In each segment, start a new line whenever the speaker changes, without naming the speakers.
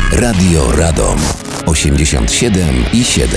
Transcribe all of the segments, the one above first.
Radio Radom 87,7.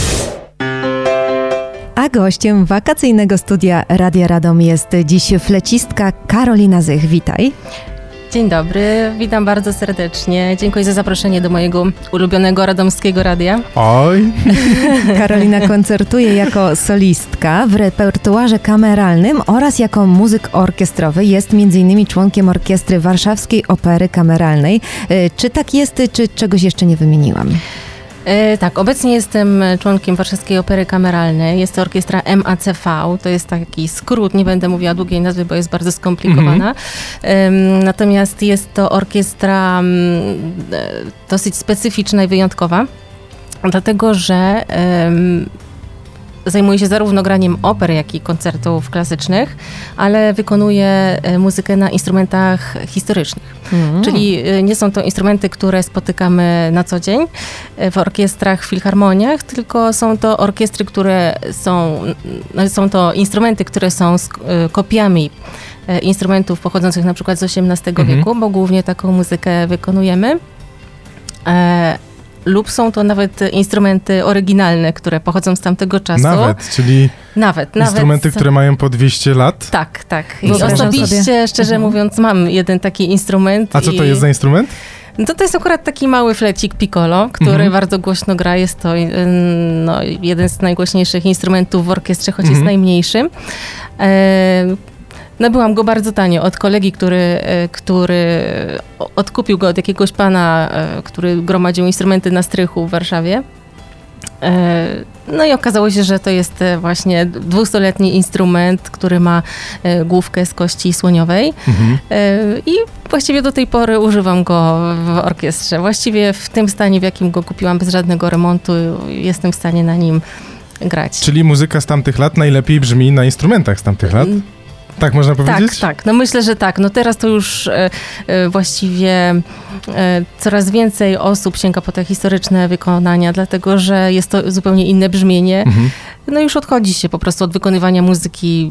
A gościem wakacyjnego studia Radia Radom jest dziś flecistka Karolina Zych. Witaj.
Dzień dobry, witam bardzo serdecznie. Dziękuję za zaproszenie do mojego ulubionego radomskiego radia.
Oj!
Karolina koncertuje jako solistka w repertuarze kameralnym oraz jako muzyk orkiestrowy. Jest m.in. członkiem orkiestry Warszawskiej Opery Kameralnej. Czy tak jest, czy czegoś jeszcze nie wymieniłam?
Tak, obecnie jestem członkiem Warszawskiej Opery Kameralnej. Jest to orkiestra MACV, to jest taki skrót, nie będę mówiła długiej nazwy, bo jest bardzo skomplikowana. Natomiast jest to orkiestra dosyć specyficzna i wyjątkowa, dlatego że zajmuje się zarówno graniem oper, jak i koncertów klasycznych, ale wykonuje muzykę na instrumentach historycznych. Czyli nie są to instrumenty, które spotykamy na co dzień w orkiestrach, filharmoniach, tylko są to orkiestry, które są to instrumenty, które są kopiami instrumentów pochodzących na przykład z XVIII wieku, bo głównie taką muzykę wykonujemy. Lub są to nawet instrumenty oryginalne, które pochodzą z tamtego czasu.
Czyli
nawet
instrumenty, które mają po 200 lat?
Tak. I osobiście, szczerze mówiąc, mam jeden taki instrument.
A co to jest za instrument?
To jest akurat taki mały flecik piccolo, który bardzo głośno gra. Jest to jeden z najgłośniejszych instrumentów w orkiestrze, choć jest najmniejszy. Nabyłam go bardzo tanio od kolegi, który odkupił go od jakiegoś pana, który gromadził instrumenty na strychu w Warszawie. No i okazało się, że to jest właśnie 200-letni instrument, który ma główkę z kości słoniowej. I właściwie do tej pory używam go w orkiestrze. Właściwie w tym stanie, w jakim go kupiłam, bez żadnego remontu, jestem w stanie na nim grać.
Czyli muzyka z tamtych lat najlepiej brzmi na instrumentach z tamtych lat? Tak można powiedzieć?
Tak. No myślę, że tak. No teraz to już właściwie coraz więcej osób sięga po te historyczne wykonania, dlatego że jest to zupełnie inne brzmienie. No już odchodzi się po prostu od wykonywania muzyki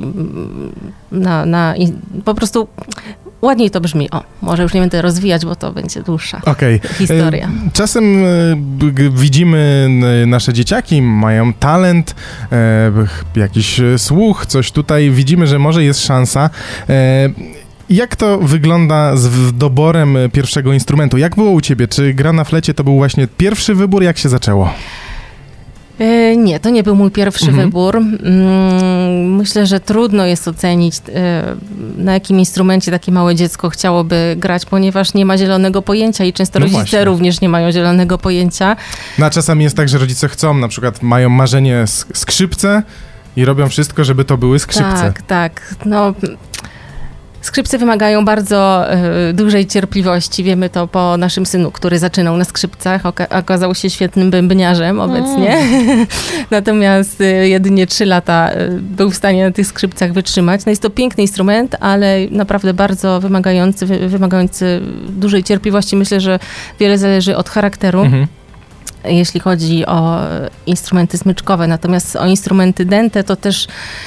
po prostu ładniej to brzmi. Może już nie będę rozwijać, bo to będzie dłuższa historia.
Czasem widzimy nasze dzieciaki, mają talent, jakiś słuch, coś tutaj. Widzimy, że może jest szansa. Jak to wygląda z doborem pierwszego instrumentu? Jak było u ciebie? Czy gra na flecie to był właśnie pierwszy wybór? Jak się zaczęło?
Nie, to nie był mój pierwszy wybór. Myślę, że trudno jest ocenić, na jakim instrumencie takie małe dziecko chciałoby grać, ponieważ nie ma zielonego pojęcia i często rodzice również nie mają zielonego pojęcia.
No a czasami jest tak, że rodzice chcą, na przykład mają marzenie skrzypce i robią wszystko, żeby to były skrzypce.
Tak. No, skrzypce wymagają bardzo dużej cierpliwości. Wiemy to po naszym synu, który zaczynał na skrzypcach. Okazał się świetnym bębniarzem obecnie. Natomiast jedynie 3 lata był w stanie na tych skrzypcach wytrzymać. No jest to piękny instrument, ale naprawdę bardzo wymagający dużej cierpliwości. Myślę, że wiele zależy od charakteru. Jeśli chodzi o instrumenty smyczkowe. Natomiast o instrumenty dęte to też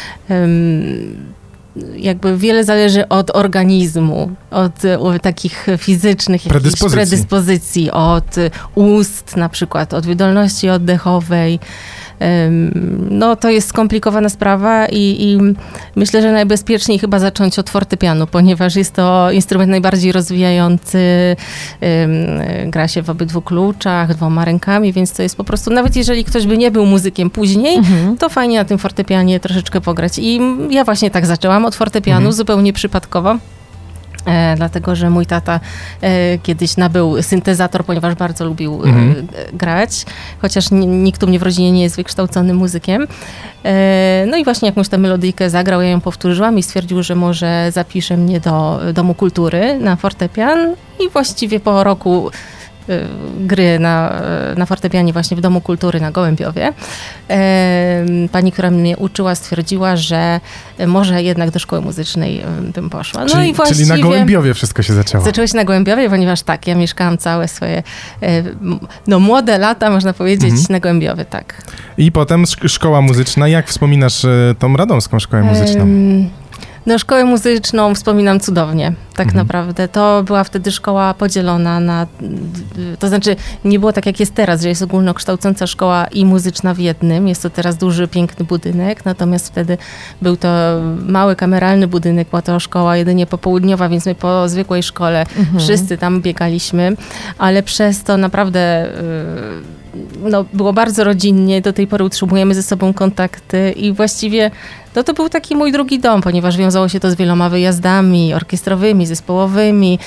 jakby wiele zależy od organizmu, od takich fizycznych predyspozycji, od ust na przykład, od wydolności oddechowej. No to jest skomplikowana sprawa i myślę, że najbezpieczniej chyba zacząć od fortepianu, ponieważ jest to instrument najbardziej rozwijający, gra się w obydwu kluczach, 2 rękami, więc to jest po prostu, nawet jeżeli ktoś by nie był muzykiem później, to fajnie na tym fortepianie troszeczkę pograć. I ja właśnie tak zaczęłam od fortepianu, zupełnie przypadkowo. Dlatego, że mój tata kiedyś nabył syntezator, ponieważ bardzo lubił grać, chociaż nikt u mnie w rodzinie nie jest wykształconym muzykiem. No i właśnie jakąś tam melodyjkę zagrał, ja ją powtórzyłam i stwierdził, że może zapisze mnie do Domu Kultury na fortepian i właściwie po roku gry na fortepianie właśnie w Domu Kultury na Gołębiowie. Pani, która mnie uczyła, stwierdziła, że może jednak do szkoły muzycznej bym poszła. No
czyli,
i właściwie,
czyli na Gołębiowie wszystko się zaczęło.
Zaczęło się na Gołębiowie, ponieważ ja mieszkałam całe swoje młode lata, można powiedzieć, na Gołębiowie, tak.
I potem szkoła muzyczna. Jak wspominasz tą radomską szkołę muzyczną?
No, szkołę muzyczną wspominam cudownie, tak naprawdę. To była wtedy szkoła podzielona na... To znaczy, nie było tak jak jest teraz, że jest ogólnokształcąca szkoła i muzyczna w jednym. Jest to teraz duży, piękny budynek, natomiast wtedy był to mały, kameralny budynek, była to szkoła jedynie popołudniowa, więc my po zwykłej szkole wszyscy tam biegaliśmy, ale przez to naprawdę... No, było bardzo rodzinnie, do tej pory utrzymujemy ze sobą kontakty i właściwie to był taki mój drugi dom, ponieważ wiązało się to z wieloma wyjazdami orkiestrowymi, zespołowymi.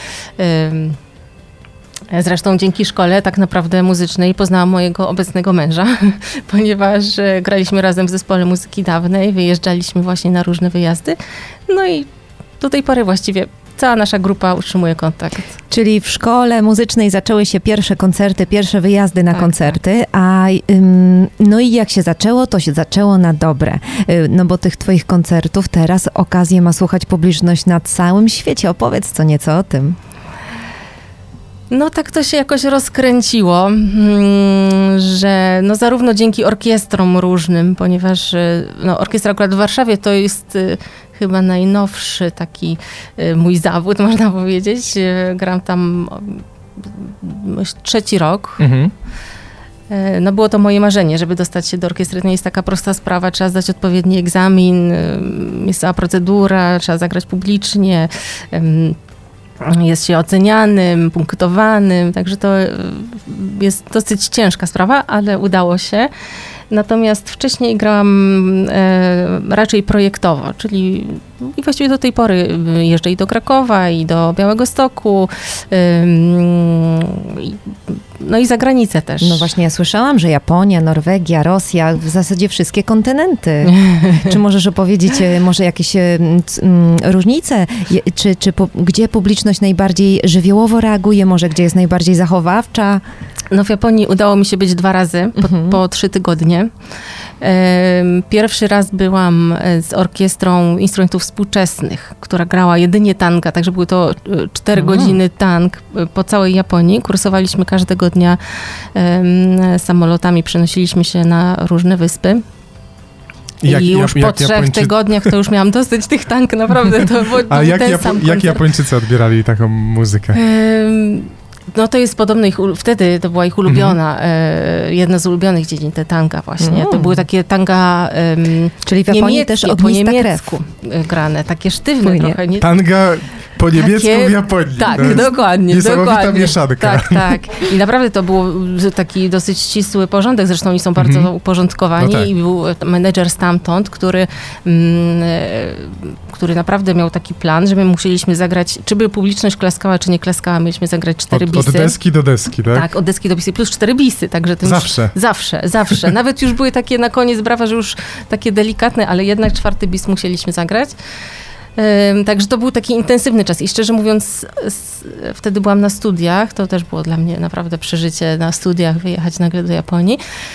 Zresztą dzięki szkole tak naprawdę muzycznej poznałam mojego obecnego męża, ponieważ graliśmy razem w zespole muzyki dawnej, wyjeżdżaliśmy właśnie na różne wyjazdy. No i do tej pory właściwie cała nasza grupa utrzymuje kontakt.
Czyli w szkole muzycznej zaczęły się pierwsze koncerty, pierwsze wyjazdy na koncerty, a no i jak się zaczęło, to się zaczęło na dobre. No bo tych twoich koncertów teraz okazję ma słuchać publiczność na całym świecie. Opowiedz co nieco o tym.
No tak to się jakoś rozkręciło, że no zarówno dzięki orkiestrom różnym, ponieważ no orkiestra akurat w Warszawie to jest chyba najnowszy taki mój zawód, można powiedzieć. Gram tam 3. rok. No było to moje marzenie, żeby dostać się do orkiestry. To nie jest taka prosta sprawa, trzeba zdać odpowiedni egzamin, jest cała procedura, trzeba zagrać publicznie, jest się ocenianym, punktowanym, także to jest dosyć ciężka sprawa, ale udało się. Natomiast wcześniej grałam raczej projektowo, czyli i właściwie do tej pory jeżdżę i do Krakowa, i do Białegostoku, no i za granicę też.
No właśnie, ja słyszałam, że Japonia, Norwegia, Rosja, w zasadzie wszystkie kontynenty. Czy możesz opowiedzieć może jakieś różnice? Gdzie publiczność najbardziej żywiołowo reaguje? Może gdzie jest najbardziej zachowawcza?
No w Japonii udało mi się być 2 razy po 3 tygodnie. Pierwszy raz byłam z orkiestrą instrumentów współczesnych, która grała jedynie tanga, także były to 4 godziny tang po całej Japonii. Kursowaliśmy każdego dnia samolotami, przenosiliśmy się na różne wyspy. I już po 3 tygodniach to już miałam dosyć tych tang, naprawdę. To
A jak Japończycy odbierali taką muzykę?
No to jest podobno wtedy to była ich ulubiona, jedna z ulubionych dziedzin, te tanga właśnie. To były takie tanga
czyli w Japonii też
po niemiecku grane, takie sztywne trochę.
Tanga po niemiecku w Japonii.
Tak, dokładnie.
Niesamowita mieszanka.
Tak. I naprawdę to był taki dosyć ścisły porządek, zresztą oni są bardzo uporządkowani i był menedżer stamtąd, który naprawdę miał taki plan, że my musieliśmy zagrać, czy by publiczność klaskała, czy nie klaskała, mieliśmy zagrać 4 bisy.
Od deski do deski, tak?
Tak, od deski do bisy, plus 4 bisy, także to Zawsze. Nawet już były takie na koniec brawa, że już takie delikatne, ale jednak 4 bis musieliśmy zagrać. Także to był taki intensywny czas i szczerze mówiąc, wtedy byłam na studiach, to też było dla mnie naprawdę przeżycie na studiach, wyjechać nagle do Japonii.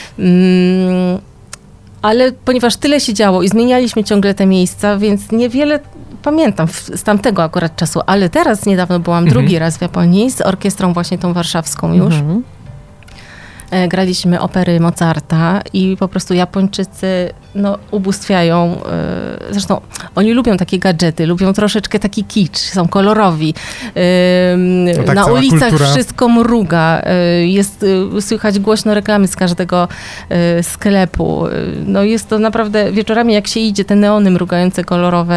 Ale ponieważ tyle się działo i zmienialiśmy ciągle te miejsca, więc niewiele pamiętam z tamtego akurat czasu, ale teraz niedawno byłam drugi raz w Japonii z orkiestrą właśnie tą warszawską już. Graliśmy opery Mozarta i po prostu Japończycy ubóstwiają. Zresztą oni lubią takie gadżety, lubią troszeczkę taki kicz, są kolorowi. Na ulicach kultura. Wszystko mruga. Jest słychać głośno reklamy z każdego sklepu. No jest to naprawdę wieczorami jak się idzie, te neony mrugające kolorowe.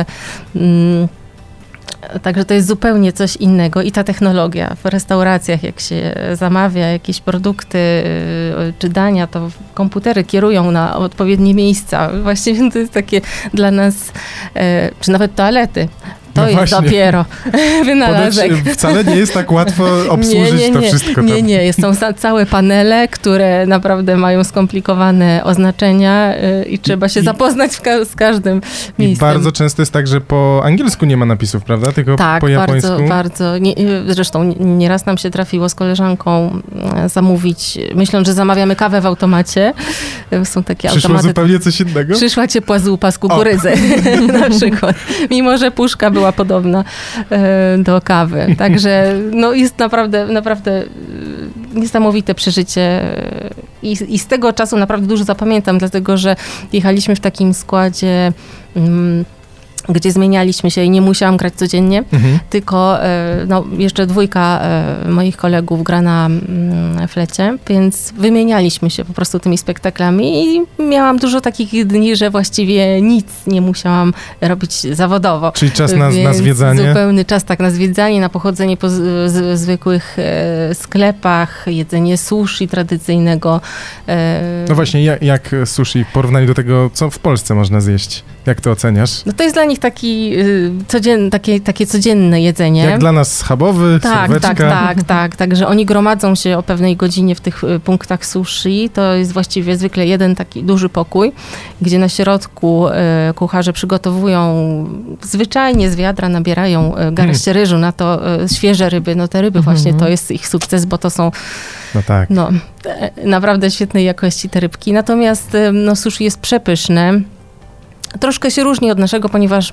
Także to jest zupełnie coś innego i ta technologia w restauracjach, jak się zamawia jakieś produkty czy dania, to komputery kierują na odpowiednie miejsca. Właściwie to jest takie dla nas, czy nawet toalety. To jest dopiero wynalazek.
Wcale nie jest tak łatwo obsłużyć to wszystko.
Nie. Są całe panele, które naprawdę mają skomplikowane oznaczenia i trzeba się zapoznać z każdym miejscem.
I bardzo często jest tak, że po angielsku nie ma napisów, prawda? Tylko po japońsku.
Tak, bardzo. Zresztą nieraz nam się trafiło z koleżanką zamówić, myśląc, że zamawiamy kawę w automacie. Są takie
automaty. Przyszło zupełnie coś innego?
Przyszła ciepła zupa z kukurydzy na przykład. Mimo, że puszka była podobna do kawy. Także jest naprawdę niesamowite przeżycie i z tego czasu naprawdę dużo zapamiętam, dlatego że jechaliśmy w takim składzie gdzie zmienialiśmy się i nie musiałam grać codziennie, tylko jeszcze 2 moich kolegów gra na flecie, więc wymienialiśmy się po prostu tymi spektaklami i miałam dużo takich dni, że właściwie nic nie musiałam robić zawodowo.
Czyli czas na zwiedzanie?
Zupełny czas na zwiedzanie, na pochodzenie po zwykłych sklepach, jedzenie sushi tradycyjnego.
No właśnie, jak sushi w porównaniu do tego, co w Polsce można zjeść? Jak to oceniasz?
No to jest dla nich takie codzienne jedzenie.
Jak dla nas schabowy, serweczka.
Tak. Także oni gromadzą się o pewnej godzinie w tych punktach sushi. To jest właściwie zwykle jeden taki duży pokój, gdzie na środku kucharze przygotowują zwyczajnie z wiadra, nabierają garść ryżu, na to świeże ryby. No te ryby właśnie to jest ich sukces, bo to są naprawdę świetnej jakości te rybki. Natomiast sushi jest przepyszne. Troszkę się różni od naszego, ponieważ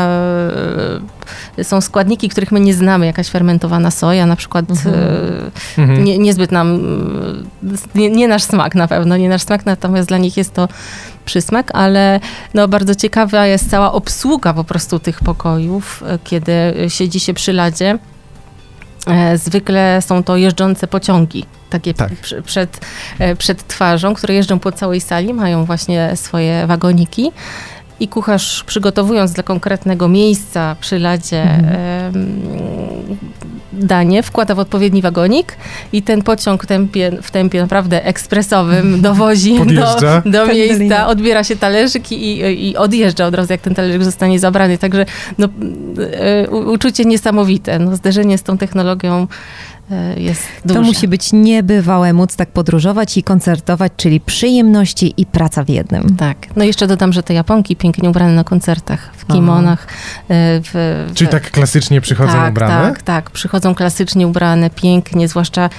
są składniki, których my nie znamy, jakaś fermentowana soja, na przykład niezbyt nam, nie nasz smak na pewno, nie nasz smak, natomiast dla nich jest to przysmak, ale bardzo ciekawa jest cała obsługa po prostu tych pokojów, kiedy siedzi się przy ladzie. Zwykle są to jeżdżące pociągi, takie przed twarzą, które jeżdżą po całej sali, mają właśnie swoje wagoniki. I kucharz, przygotowując dla konkretnego miejsca przy ladzie danie, wkłada w odpowiedni wagonik i ten pociąg w tempie naprawdę ekspresowym dowozi do miejsca, odbiera się talerzyk i odjeżdża od razu, jak ten talerzyk zostanie zabrany. Także uczucie niesamowite. Zderzenie z tą technologią jest duże.
To musi być niebywałe móc tak podróżować i koncertować, czyli przyjemności i praca w jednym.
Tak. Jeszcze dodam, że te Japonki pięknie ubrane na koncertach, w kimonach.
Czyli tak klasycznie przychodzą ubrane?
Tak. Przychodzą klasycznie ubrane, pięknie, zwłaszcza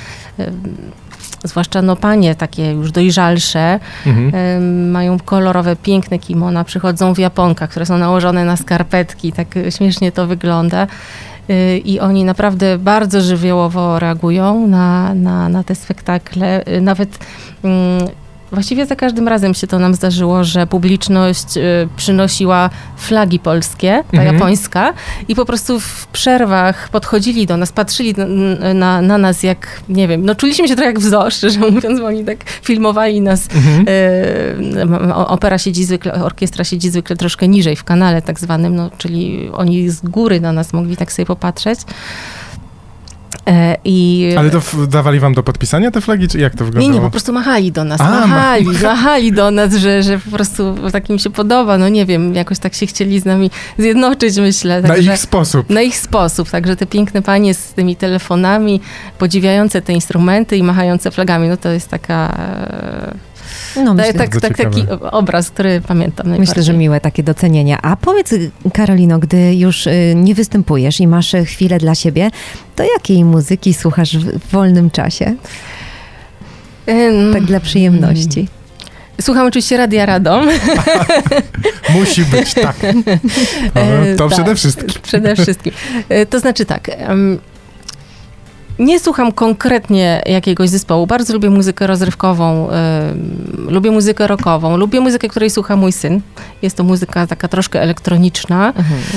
panie takie już dojrzalsze, mają kolorowe, piękne kimona, przychodzą w japonkach, które są nałożone na skarpetki, tak śmiesznie to wygląda. I oni naprawdę bardzo żywiołowo reagują na te spektakle. Nawet właściwie za każdym razem się to nam zdarzyło, że publiczność przynosiła flagi polskie, ta japońska, i po prostu w przerwach podchodzili do nas, patrzyli na nas jak, nie wiem, czuliśmy się trochę jak w zoo, szczerze mówiąc, bo oni tak filmowali nas. Orkiestra siedzi zwykle troszkę niżej w kanale tak zwanym, czyli oni z góry na nas mogli tak sobie popatrzeć.
Ale to dawali wam do podpisania te flagi, czy jak to wyglądało?
Nie, po prostu machali do nas. Machali do nas, że po prostu tak im się podoba. Nie wiem, jakoś tak się chcieli z nami zjednoczyć, myślę.
Na ich sposób.
Na ich sposób. Także te piękne panie z tymi telefonami, podziwiające te instrumenty i machające flagami, to jest taka... taki obraz, który pamiętam najbardziej.
Myślę, że miłe takie docenienia. A powiedz, Karolino, gdy już nie występujesz i masz chwilę dla siebie, to jakiej muzyki słuchasz w wolnym czasie? Tak dla przyjemności.
Słucham oczywiście Radia Radom.
Musi być, tak. To przede wszystkim.
Przede wszystkim. To znaczy tak... Nie słucham konkretnie jakiegoś zespołu. Bardzo lubię muzykę rozrywkową, lubię muzykę rockową, lubię muzykę, której słucha mój syn. Jest to muzyka taka troszkę elektroniczna.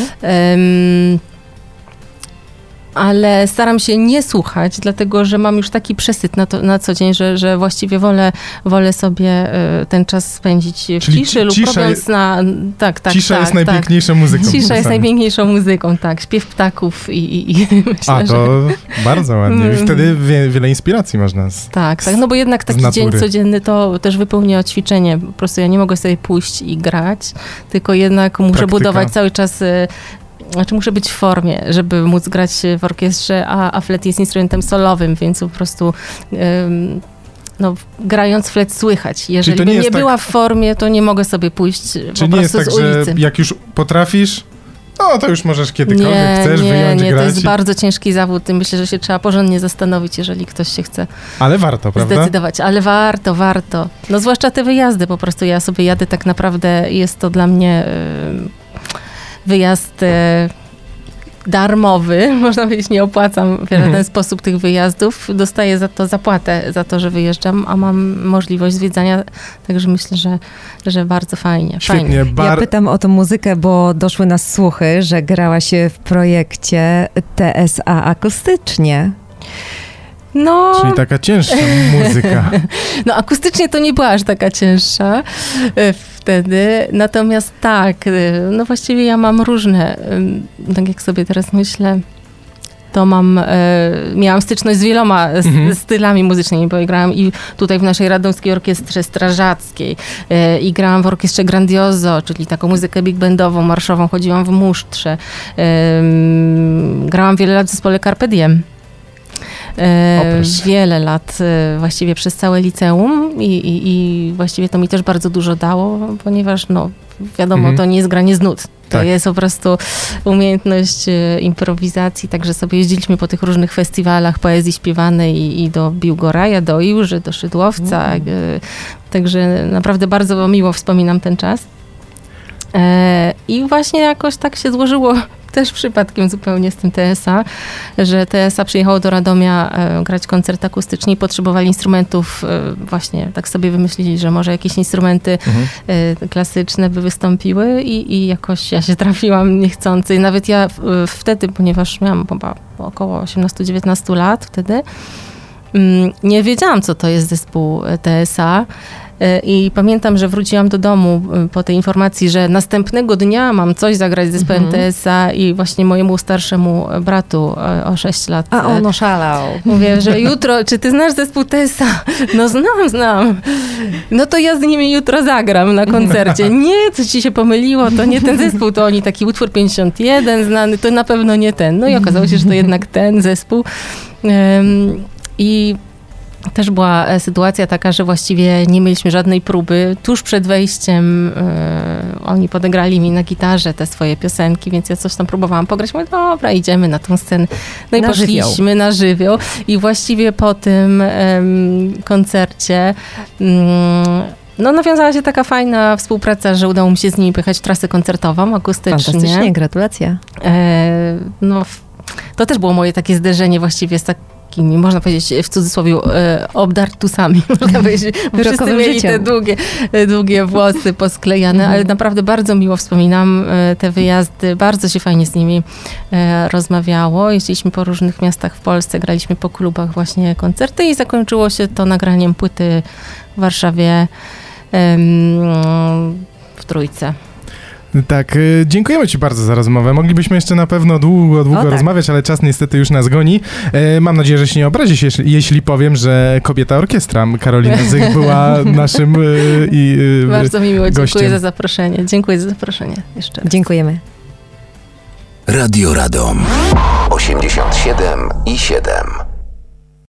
Ale staram się nie słuchać, dlatego że mam już taki przesyt na co dzień, że właściwie wolę sobie ten czas spędzić w ciszy lub robiąc na...
Cisza jest najpiękniejszą muzyką.
Cisza jest najpiękniejszą muzyką, tak. Śpiew ptaków i myślę,
to bardzo ładnie. I wtedy wiele inspiracji można
bo jednak taki dzień codzienny to też wypełnia ćwiczenie. Po prostu ja nie mogę sobie pójść i grać, tylko jednak muszę budować cały czas... muszę być w formie, żeby móc grać w orkiestrze, a flet jest instrumentem solowym, więc po prostu grając flet słychać. Jeżeli bym nie była w formie, to nie mogę sobie pójść po prostu z ulicy.
Że jak już potrafisz, to już możesz kiedykolwiek chcesz wyjąć grać.
To jest bardzo ciężki zawód. Myślę, że się trzeba porządnie zastanowić, jeżeli ktoś się chce
Ale warto, prawda?
Zdecydować. Ale warto. Zwłaszcza te wyjazdy. Po prostu ja sobie jadę tak naprawdę, jest to dla mnie wyjazd darmowy, można powiedzieć, nie opłacam w żaden sposób tych wyjazdów, dostaję za to zapłatę, za to, że wyjeżdżam, a mam możliwość zwiedzania, także myślę, że bardzo fajnie.
Świetnie.
Ja pytam o tą muzykę, bo doszły nas słuchy, że grała się w projekcie TSA akustycznie.
No,
czyli taka cięższa muzyka.
No akustycznie to nie była aż taka cięższa wtedy, natomiast tak, no właściwie ja mam różne, tak jak sobie teraz myślę, to miałam styczność z wieloma stylami muzycznymi, bo grałam i tutaj w naszej Radomskiej Orkiestrze Strażackiej i grałam w Orkiestrze Grandioso, czyli taką muzykę big bandową, marszową, chodziłam w musztrze, grałam wiele lat w zespole Carpe Diem. Wiele lat, właściwie przez całe liceum i właściwie to mi też bardzo dużo dało, ponieważ no wiadomo, to nie jest granie z nut. To jest po prostu umiejętność improwizacji, także sobie jeździliśmy po tych różnych festiwalach poezji śpiewanej i do Biłgoraja, do Iłży, do Szydłowca. Także naprawdę bardzo miło wspominam ten czas. I właśnie jakoś tak się złożyło też przypadkiem zupełnie z tym TSA, że TSA przyjechało do Radomia grać koncert akustyczny i potrzebowali instrumentów, właśnie tak sobie wymyślili, że może jakieś instrumenty klasyczne by wystąpiły i jakoś ja się trafiłam niechcący. I nawet ja wtedy, ponieważ miałam chyba około 18-19 lat wtedy, nie wiedziałam, co to jest zespół TSA. I pamiętam, że wróciłam do domu po tej informacji, że następnego dnia mam coś zagrać z zespołem TSA i właśnie mojemu starszemu bratu o 6 lat.
A on oszalał.
Mówię, że jutro, czy ty znasz zespół TSA? No znam. No to ja z nimi jutro zagram na koncercie. Nie, co ci się pomyliło, to nie ten zespół, to oni taki utwór 51 znany, to na pewno nie ten. No i okazało się, że to jednak ten zespół. I też była sytuacja taka, że właściwie nie mieliśmy żadnej próby. Tuż przed wejściem oni podegrali mi na gitarze te swoje piosenki, więc ja coś tam próbowałam pograć. Mówię, dobra, idziemy na tą scenę. No i poszliśmy na żywioł. I właściwie po tym koncercie no nawiązała się taka fajna współpraca, że udało mi się z nimi pojechać w trasę koncertową akustycznie.
Fantastycznie, gratulacje.
No, to też było moje takie zderzenie właściwie z takimi, można powiedzieć w cudzysłowie, obdartusami. Można powiedzieć, bo wszyscy mieli te długie włosy posklejane, ale naprawdę bardzo miło wspominam te wyjazdy. Bardzo się fajnie z nimi rozmawiało. Jeździliśmy po różnych miastach w Polsce, graliśmy po klubach właśnie koncerty i zakończyło się to nagraniem płyty w Warszawie w Trójce.
Tak, dziękujemy ci bardzo za rozmowę. Moglibyśmy jeszcze na pewno długo rozmawiać, ale czas niestety już nas goni. Mam nadzieję, że się nie obrazisz, jeśli powiem, że Kobieta Orkiestra Karolina Zych była naszym
bardzo mi miło, dziękuję za zaproszenie. Dziękuję za zaproszenie jeszcze raz.
Dziękujemy.
Radio Radom 87,7